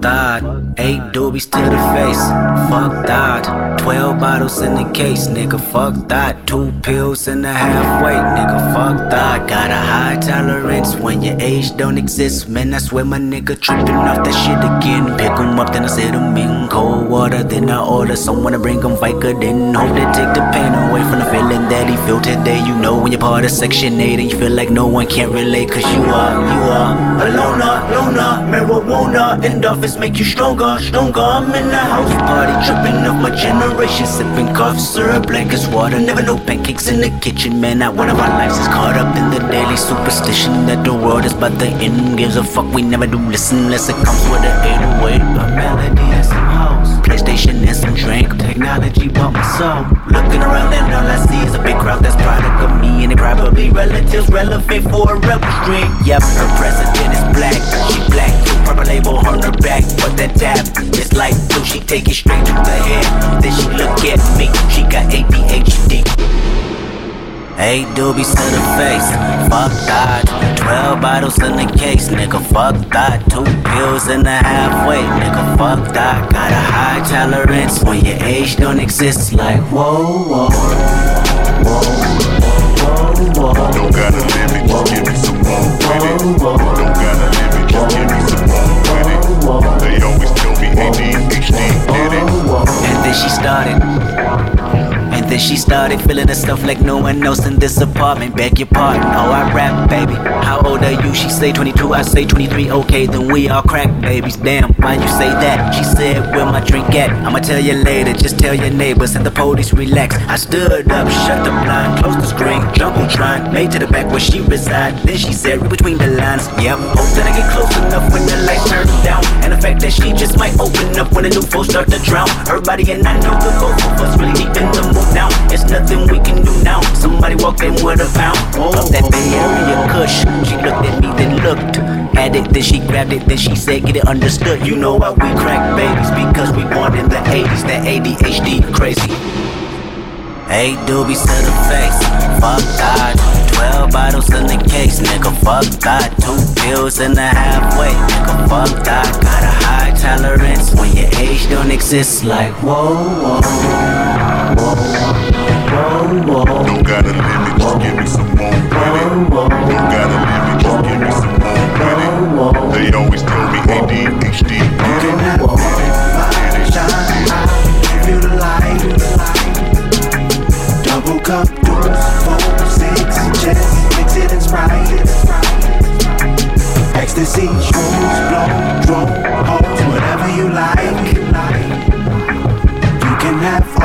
that. 8 doobies to the face. Fuck that. 12 bottles in the case, nigga. Fuck that. 2 pills and a halfway, nigga. Fuck that. Got a high tolerance when your age don't exist. Man, I swear my nigga tripping off that shit again. Pick 'em up, then I set 'em in cold water. Then I order someone to bring 'em Vicodin. Hope they take the pain away from the feeling that he feel today. You know when you're part of Section 8 and you feel like no one can relate. Cause you are a loner, marijuana. Endorphins make you stronger. I'm in the house party, tripping off my generation. Sipping cough syrup like it's water. Never no pancakes in the kitchen, man. Not one of our lives is caught up in the daily superstition that the world is about the end. Gives a fuck, we never do listen unless it comes with an 808. A melody and some hoes, PlayStation and some drink. Technology bought my soul. Looking around and all I see is a big crowd that's product of me, and it probably relatives relevant for a rebel stream. Yep, her president is black, she black, purple label on her back. But that tap, it's like blue, she take it straight to the head. Then she look at me, she got ADHD. 8 doobies to the face, fuck that. 12 bottles in the case, nigga, fuck that. 2 pills and a halfway, nigga, fuck that. Got a high tolerance when your age don't exist. Like whoa, whoa, whoa, whoa, whoa. Don't got a limit, just give me some more with it. Don't got a limit, just give me some more with it. They always tell me ADHD did it. And then she started feeling the stuff like no one else in this apartment. Beg your pardon, oh I rap, baby. How old are you? She say 22, I say 23. Okay, then we all crack babies. Damn, why you say that? She said, where my drink at? I'ma tell you later, just tell your neighbors and the police relax. I stood up, shut the blind, closed the screen, Jumbotron, made to the back where she reside. Then she said, read between the lines. Yep, hope that I get close enough when the lights turn down. And the fact that she just might open up when the new folks start to drown. Her body and I know the both of us really deep in the mood now. It's nothing we can do now. Somebody walked in with a pound of that Bay Area Kush. She looked at me, then looked at it, then she grabbed it, then she said, get it understood. You know why we crack babies, because we born in the 80s. That ADHD crazy. 8 doobies to the face, fuck that. 12 bottles in the case, nigga, fuck that. 2 pills and a halfway, nigga, fuck that. Got a high tolerance when your age don't exist. Like whoa, whoa, whoa, whoa, whoa. Don't got a limit, just give me some more with it. Don't got a limit, just give me some more with it. They always tell me ADHD did it. Feel the light. Double cup, deuce, 4, 6, just mix it and Sprite. Ecstasy, shrooms, blow, drone, hoes, whatever you like. You can have